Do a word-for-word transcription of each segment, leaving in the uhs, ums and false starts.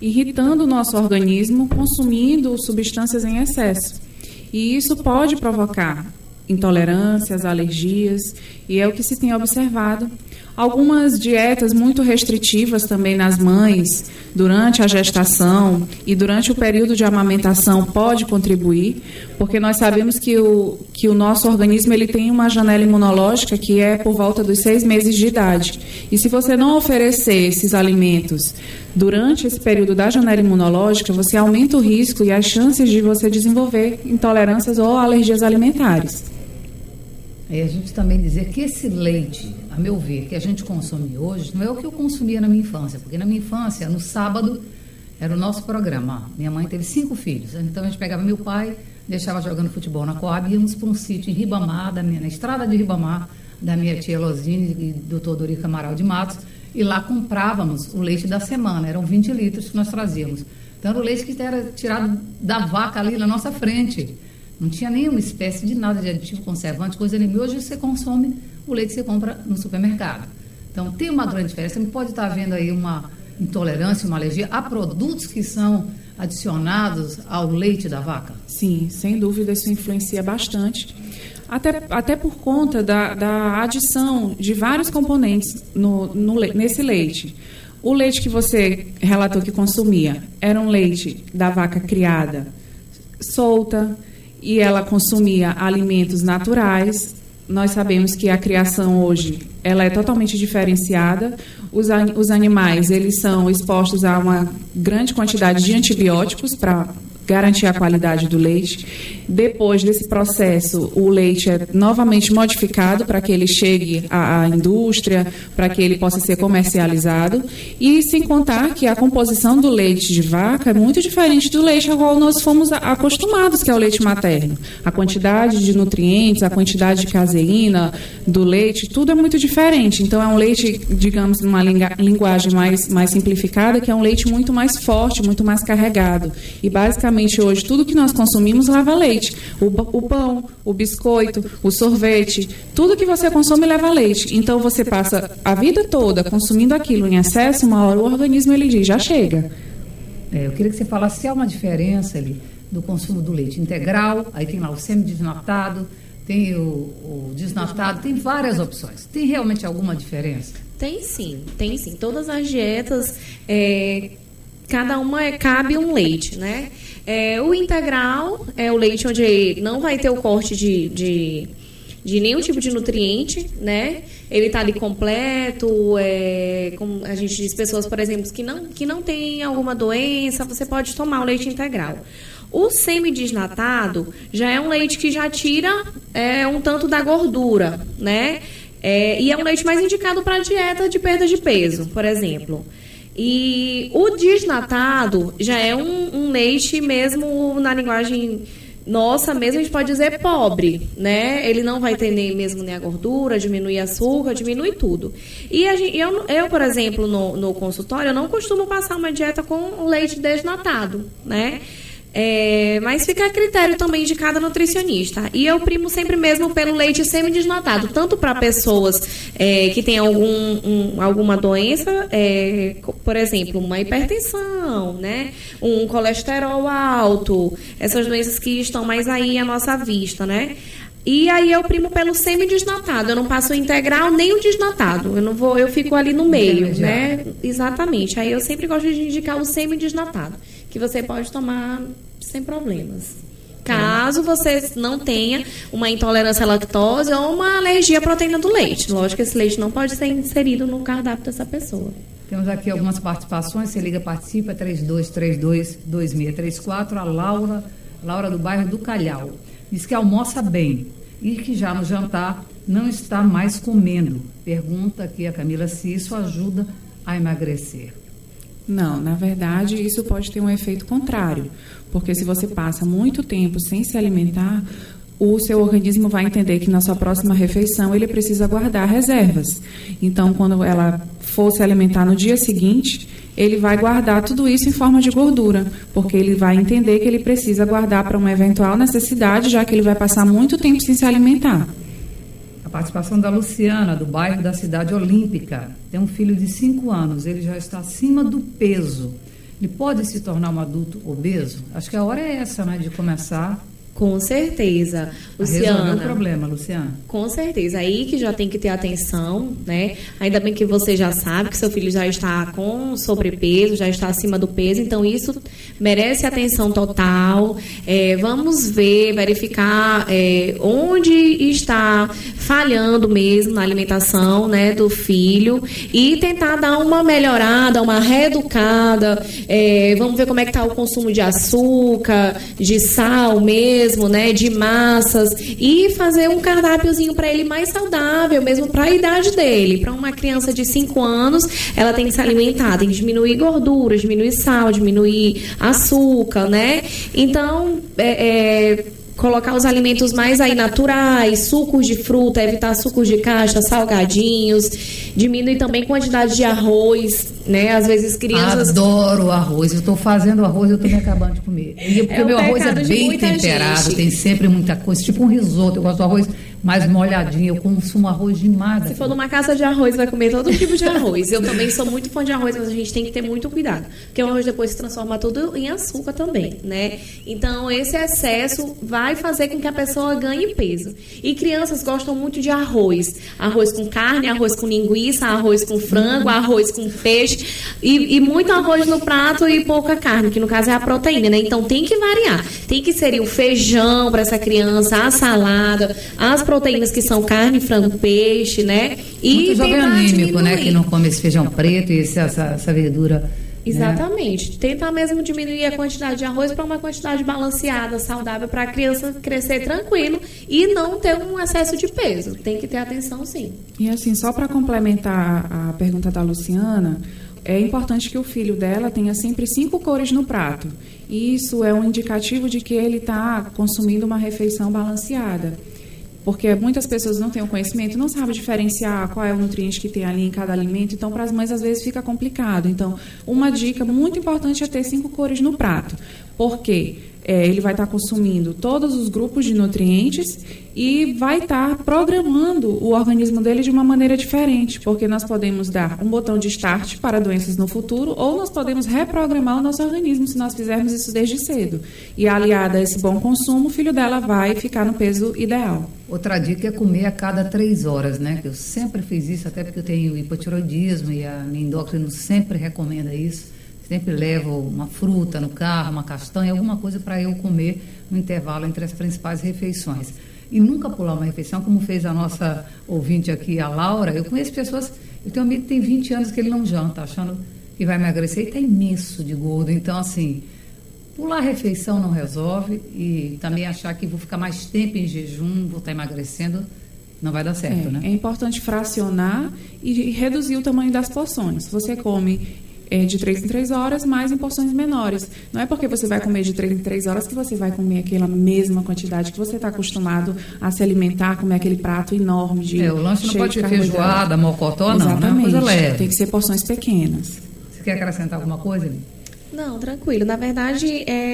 irritando o nosso organismo, consumindo substâncias em excesso. E isso pode provocar intolerâncias, alergias, e é o que se tem observado. Algumas dietas muito restritivas também nas mães, durante a gestação e durante o período de amamentação, pode contribuir, porque nós sabemos que o, que o nosso organismo ele tem uma janela imunológica que é por volta dos seis meses de idade. E se você não oferecer esses alimentos durante esse período da janela imunológica, você aumenta o risco e as chances de você desenvolver intolerâncias ou alergias alimentares. É a gente também dizer que esse leite, a meu ver, que a gente consome hoje, não é o que eu consumia na minha infância, porque na minha infância, no sábado, era o nosso programa. Minha mãe teve cinco filhos, então a gente pegava meu pai, deixava jogando futebol na Coab, íamos para um sítio em Ribamar, da minha, na estrada de Ribamar, da minha tia Losine e do doutor Dorico Amaral de Matos, e lá comprávamos o leite da semana, eram vinte litros que nós trazíamos. Então era o leite que era tirado da vaca ali na nossa frente. Não tinha nenhuma espécie de nada de aditivo, conservante, coisa nenhuma. Hoje você consome o leite que você compra no supermercado. Então, tem uma grande diferença. Você pode estar vendo aí uma intolerância, uma alergia a produtos que são adicionados ao leite da vaca? Sim, sem dúvida, isso influencia bastante. Até, até por conta da, da adição de vários componentes no, no, nesse leite. O leite que você relatou que consumia era um leite da vaca criada solta, e ela consumia alimentos naturais. Nós sabemos que a criação hoje ela é totalmente diferenciada. Os, os animais eles são expostos a uma grande quantidade de antibióticos para garantir a qualidade do leite. Depois desse processo, o leite é novamente modificado para que ele chegue à, à indústria, para que ele possa ser comercializado. E sem contar que a composição do leite de vaca é muito diferente do leite ao qual nós fomos acostumados, que é o leite materno. A quantidade de nutrientes, a quantidade de caseína do leite, tudo é muito diferente. Então, é um leite, digamos, numa linguagem mais, mais simplificada, que é um leite muito mais forte, muito mais carregado. E, basicamente, hoje, tudo que nós consumimos leva leite. O, o pão, o biscoito, o sorvete, tudo que você consome leva leite. Então, você passa a vida toda consumindo aquilo em excesso, uma hora o organismo ele diz, já chega. É, eu queria que você falasse se há uma diferença ali do consumo do leite integral, aí tem lá o semidesnatado, tem o, o desnatado, tem várias opções. Tem realmente alguma diferença? Tem sim, tem sim. Todas as dietas, é, cada uma é, cabe um leite, né? É, o integral é o leite onde não vai ter o corte de, de, de nenhum tipo de nutriente, né? Ele está ali completo, é, como a gente diz, pessoas, por exemplo, que não, que não têm alguma doença, você pode tomar o leite integral. O semidesnatado já é um leite que já tira é, um tanto da gordura, né? É, e é um leite mais indicado para a dieta de perda de peso, por exemplo. E o desnatado já é um, um leite mesmo, na linguagem nossa mesmo, a gente pode dizer pobre, né? Ele não vai ter nem mesmo nem a gordura, diminui açúcar, diminui tudo. E a gente, eu, eu, por exemplo, no, no consultório, eu não costumo passar uma dieta com leite desnatado, né? É, mas fica a critério também de cada nutricionista. E eu primo sempre mesmo pelo leite semidesnatado, tanto para pessoas é, que têm algum, um, alguma doença, é, por exemplo, uma hipertensão, né? Um colesterol alto, essas doenças que estão mais aí à nossa vista, né? E aí eu primo pelo semidesnatado, eu não passo o integral nem o desnatado, eu não vou, eu fico ali no meio, né? Exatamente. Aí eu sempre gosto de indicar o semidesnatado, que você pode tomar sem problemas. Caso você não tenha uma intolerância à lactose ou uma alergia à proteína do leite. Lógico que esse leite não pode ser inserido no cardápio dessa pessoa. Temos aqui algumas participações, você liga, participa, três dois três dois, dois seis três quatro, a Laura, Laura do bairro do Calhau. Diz que almoça bem e que já no jantar não está mais comendo. Pergunta aqui a Camila se isso ajuda a emagrecer. Não, na verdade, isso pode ter um efeito contrário, porque se você passa muito tempo sem se alimentar, o seu organismo vai entender que na sua próxima refeição ele precisa guardar reservas. Então, quando ela for se alimentar no dia seguinte, ele vai guardar tudo isso em forma de gordura, porque ele vai entender que ele precisa guardar para uma eventual necessidade, já que ele vai passar muito tempo sem se alimentar. A participação da Luciana, do bairro da Cidade Olímpica. Tem um filho de cinco anos, ele já está acima do peso ele pode se tornar um adulto obeso? Acho que a hora é essa, né, de começar... Com certeza, Luciana. Resolver o problema, Luciana. Com certeza, aí que já tem que ter atenção, né? Ainda bem que você já sabe que seu filho já está com sobrepeso, já está acima do peso, então isso merece atenção total. É, vamos ver, verificar é, onde está falhando mesmo na alimentação, né, do filho e tentar dar uma melhorada, uma reeducada. É, vamos ver como é que está o consumo de açúcar, de sal mesmo. Mesmo, né, de massas e fazer um cardápiozinho para ele mais saudável, mesmo para a idade dele. Para uma criança de cinco anos, ela tem que se alimentar, tem que diminuir gordura, diminuir sal, diminuir açúcar, né? Então, é, é, colocar os alimentos mais aí naturais, sucos de fruta, evitar sucos de caixa, salgadinhos, diminuir também a quantidade de arroz, né? Às vezes crianças... Adoro arroz, eu estou fazendo arroz, eu estou me acabando de comer. E porque o meu arroz é bem temperado, gente. Tem sempre muita coisa, tipo um risoto, eu gosto do arroz mais molhadinho, eu consumo arroz demais. Se for numa casa de arroz, vai comer todo tipo de arroz. Eu também sou muito fã de arroz, mas a gente tem que ter muito cuidado, porque o arroz depois se transforma tudo em açúcar também, né? Então, esse excesso vai fazer com que a pessoa ganhe peso. E crianças gostam muito de arroz. Arroz com carne, arroz com linguiça, arroz com frango, arroz com peixe, e, e muito arroz no prato e pouca carne, que no caso é a proteína, né? Então, tem que variar. Tem que ser o feijão para essa criança, a salada, as proteínas que são carne, frango, peixe, né? E muito jovem anímico, né? Que não come esse feijão preto e esse, essa, essa verdura. Exatamente. Né? Tentar mesmo diminuir a quantidade de arroz para uma quantidade balanceada, saudável, para a criança crescer tranquilo e não ter um excesso de peso. Tem que ter atenção, sim. E assim, só para complementar a pergunta da Luciana, é importante que o filho dela tenha sempre cinco cores no prato. Isso é um indicativo de que ele está consumindo uma refeição balanceada. Porque muitas pessoas não têm o conhecimento, não sabem diferenciar qual é o nutriente que tem ali em cada alimento, então para as mães às vezes fica complicado. Então, uma dica muito importante é ter cinco cores no prato, porque é, ele vai estar consumindo todos os grupos de nutrientes e vai estar programando o organismo dele de uma maneira diferente, porque nós podemos dar um botão de start para doenças no futuro ou nós podemos reprogramar o nosso organismo se nós fizermos isso desde cedo. E aliada a esse bom consumo, o filho dela vai ficar no peso ideal. Outra dica é comer a cada três horas, né? Eu sempre fiz isso, até porque eu tenho hipotiroidismo e a minha endócrina sempre recomenda isso. Sempre levo uma fruta no carro, uma castanha, alguma coisa para eu comer no intervalo entre as principais refeições. E nunca pular uma refeição, como fez a nossa ouvinte aqui, a Laura. Eu conheço pessoas, eu tenho um amigo que tem vinte anos que ele não janta, achando que vai emagrecer e está imenso de gordo. Então, assim, pular a refeição não resolve e também achar que vou ficar mais tempo em jejum, vou estar emagrecendo, não vai dar certo, é, né? É importante fracionar e reduzir o tamanho das porções. Você come é, de três em três horas, mas em porções menores. Não é porque você vai comer de três em três horas que você vai comer aquela mesma quantidade que você está acostumado a se alimentar, comer aquele prato enorme de É, o lanche não pode ser feijoada, mocotó, não, Exatamente. Não é uma coisa leve. Tem que ser porções pequenas. Você quer acrescentar alguma coisa, Eli? Não, tranquilo. Na verdade,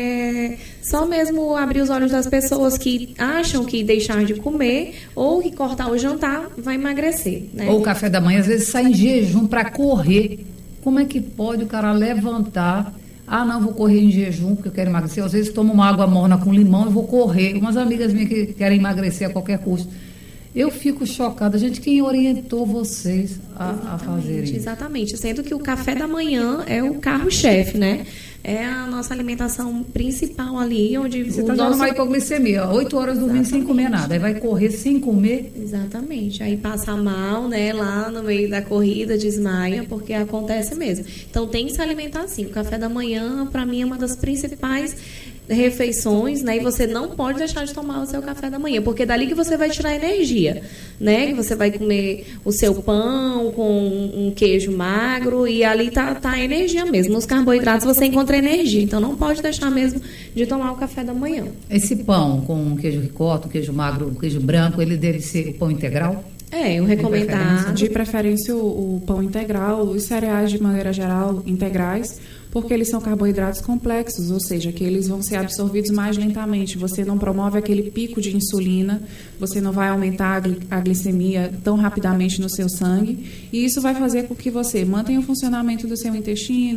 é só mesmo abrir os olhos das pessoas que acham que deixar de comer ou que cortar o jantar vai emagrecer, né? Ou o café da manhã, às vezes sai em jejum para correr. Como é que pode o cara levantar? Ah, não, vou correr em jejum porque eu quero emagrecer. Às vezes tomo uma água morna com limão e vou correr. Umas amigas minhas que querem emagrecer a qualquer custo. Eu fico chocada. Gente, quem orientou vocês a, a fazerem isso? Exatamente. Sendo que o café da manhã é o carro-chefe, né? É a nossa alimentação principal ali, onde você o está nosso... dando uma hipoglicemia, oito horas dormindo sem comer nada, aí vai correr sem comer. Exatamente, aí passa mal, né, lá no meio da corrida, desmaia, porque acontece mesmo. Então tem que se alimentar assim. O café da manhã, para mim, é uma das principais refeições, né? E você não pode deixar de tomar o seu café da manhã, porque é dali que você vai tirar energia, né? Que você vai comer o seu pão com um queijo magro e ali tá, tá a energia mesmo. Nos carboidratos você encontra energia, então não pode deixar mesmo de tomar o café da manhã. Esse pão com queijo ricota, queijo magro, queijo branco, ele deve ser pão integral? É, o recomendado. De preferência o, o pão integral, os cereais de maneira geral integrais, porque eles são carboidratos complexos, ou seja, que eles vão ser absorvidos mais lentamente. Você não promove aquele pico de insulina, você não vai aumentar a, gli a glicemia tão rapidamente no seu sangue, e isso vai fazer com que você mantenha o funcionamento do seu intestino,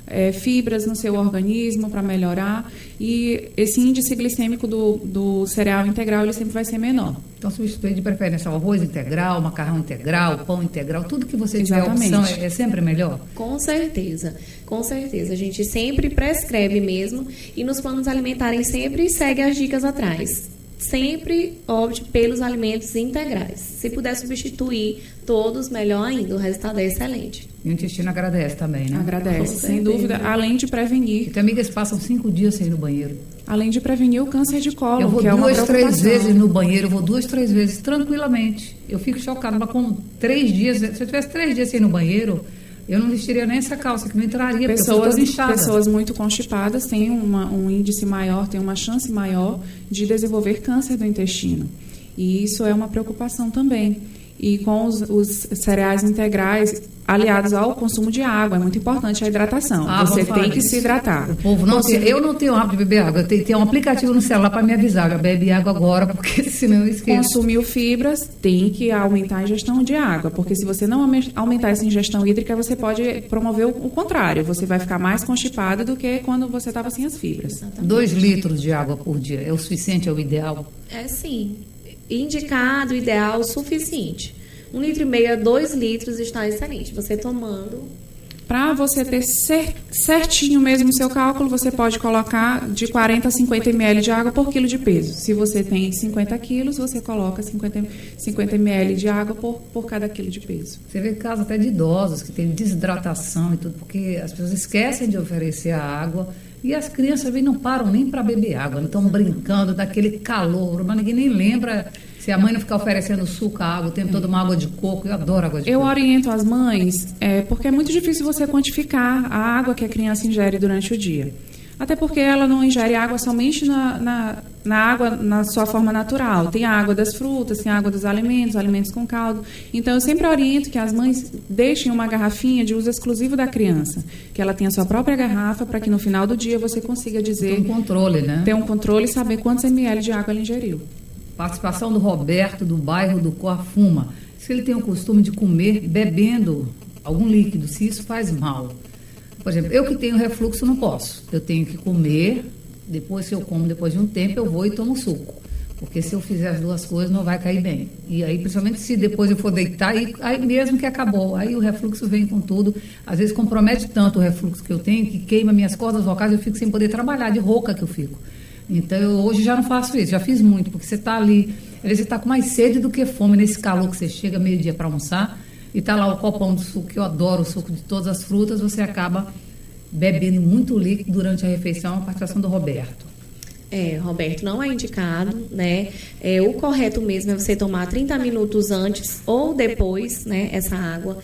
é, fibras no seu organismo para melhorar, e esse índice glicêmico do, do cereal integral ele sempre vai ser menor. Então, substituir de preferência o arroz integral, macarrão integral, pão integral, tudo que você tiver Exatamente. opção é, é sempre melhor? Com certeza, com certeza. A gente sempre prescreve mesmo e nos planos alimentares sempre segue as dicas atrás. Sempre opte pelos alimentos integrais. Se puder substituir todos, melhor ainda. O resultado é excelente. E o intestino agradece também, né? Agradece, sem dúvida, além de prevenir. E tem amigas que passam cinco dias sem ir no banheiro. Além de prevenir o câncer de colo, eu vou que é uma duas, três preocupação. vezes no banheiro, eu vou duas, três vezes tranquilamente. Eu fico chocada, mas com três dias, se eu tivesse três dias sem ir no banheiro, eu não vestiria nem essa calça, que não entraria, pessoas, porque eu tô toda inchada. Pessoas muito constipadas têm uma, um índice maior, têm uma chance maior de desenvolver câncer do intestino. E isso é uma preocupação também. E com os, os cereais integrais aliados ao consumo de água, é muito importante a hidratação. Ah, Você tem que disso. se hidratar. O povo não tem, eu não tenho hábito de beber água, eu tenho, tenho um aplicativo no celular para me avisar, já bebe água agora, porque senão eu esqueço. Consumiu fibras, tem que aumentar a ingestão de água, porque se você não aumentar essa ingestão hídrica, você pode promover o contrário, você vai ficar mais constipada do que quando você estava sem as fibras. Exatamente. Dois litros de água por dia é o suficiente, é o ideal? É sim. Indicado, ideal, suficiente. Um litro e meio a dois litros está excelente. Você tomando... Para você ter cer- certinho mesmo o seu cálculo, você pode colocar de quarenta a cinquenta mililitros de água por quilo de peso. Se você tem cinquenta quilos, você coloca cinquenta, cinquenta mililitros de água por, por cada quilo de peso. Você vê casos até de idosos que têm desidratação e tudo, porque as pessoas esquecem de oferecer a água e as crianças vêm, não param nem para beber água, não estão brincando daquele calor, mas ninguém nem lembra. Se a mãe não ficar oferecendo suco, água, o tempo todo uma água de coco, eu adoro água de Eu coco. Eu oriento as mães, é, porque é muito difícil você quantificar a água que a criança ingere durante o dia. Até porque ela não ingere água somente na, na, na água na sua forma natural. Tem a água das frutas, tem a água dos alimentos, alimentos com caldo. Então, eu sempre oriento que as mães deixem uma garrafinha de uso exclusivo da criança. Que ela tenha a sua própria garrafa, para que no final do dia você consiga dizer... Tem um controle, né? Ter um controle e saber quantos mililitros de água ela ingeriu. Participação do Roberto, do bairro do Coafuma. Se ele tem o costume de comer bebendo algum líquido, se isso faz mal. Por exemplo, eu que tenho refluxo não posso. Eu tenho que comer, depois se eu como depois de um tempo, eu vou e tomo suco. Porque se eu fizer as duas coisas, não vai cair bem. E aí, principalmente se depois eu for deitar, aí, aí mesmo que acabou. Aí o refluxo vem com tudo. Às vezes compromete tanto o refluxo que eu tenho, que queima minhas cordas vocais, eu fico sem poder trabalhar, de rouca que eu fico. Então, eu hoje já não faço isso, já fiz muito, porque você está ali, às vezes você está com mais sede do que fome, nesse calor que você chega meio-dia para almoçar, e está lá o copão do suco, que eu adoro o suco de todas as frutas, você acaba bebendo muito líquido durante a refeição, a participação do Roberto. É, Roberto, não é indicado, né? É, o correto mesmo é você tomar trinta minutos antes ou depois, né, essa água.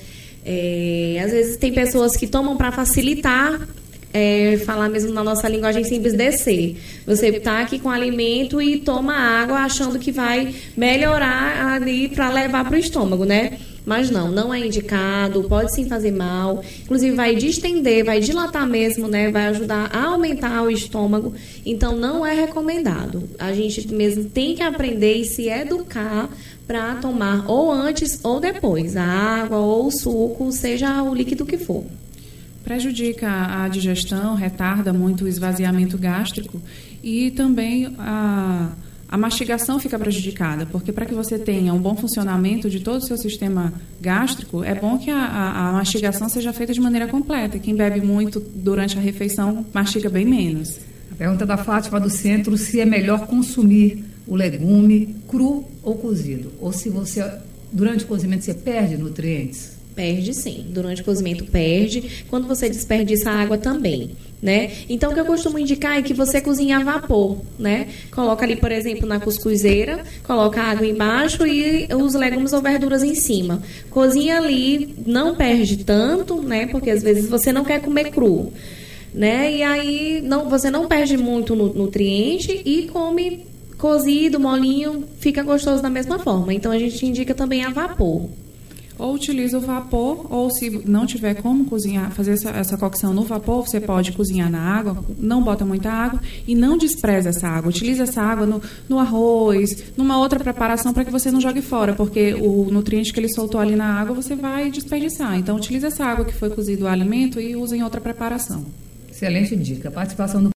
É, às vezes tem pessoas que tomam para facilitar, é, falar mesmo na nossa linguagem simples, descer. Você está aqui com alimento e toma água achando que vai melhorar ali para levar para o estômago, né? Mas não, não é indicado, pode sim fazer mal, inclusive vai distender, vai dilatar mesmo, né? Vai ajudar a aumentar o estômago, então não é recomendado. A gente mesmo tem que aprender e se educar para tomar ou antes ou depois, a água ou o suco, seja o líquido que for. Prejudica a digestão, retarda muito o esvaziamento gástrico e também a... A mastigação fica prejudicada, porque para que você tenha um bom funcionamento de todo o seu sistema gástrico, é bom que a, a, a mastigação seja feita de maneira completa. Quem bebe muito durante a refeição, mastiga bem menos. A pergunta da Fátima do Centro, se é melhor consumir o legume cru ou cozido? Ou se você, durante o cozimento, você perde nutrientes? Perde sim, durante o cozimento perde, quando você desperdiça a água também, né? Então o que eu costumo indicar é que você cozinha a vapor, né? Coloca ali, por exemplo, na cuscuzeira, coloca a água embaixo e os legumes ou verduras em cima. Cozinha ali, não perde tanto, né? Porque às vezes você não quer comer cru, né? E aí não, você não perde muito nutriente e come cozido, molinho, fica gostoso da mesma forma. Então a gente indica também a vapor. ou utiliza o vapor, ou se não tiver como cozinhar, fazer essa, essa cocção no vapor, você pode cozinhar na água, não bota muita água e não despreza essa água. Utiliza essa água no, no arroz, numa outra preparação para que você não jogue fora, porque o nutriente que ele soltou ali na água você vai desperdiçar. Então, utiliza essa água que foi cozido o alimento e usa em outra preparação. Excelente dica. Participação do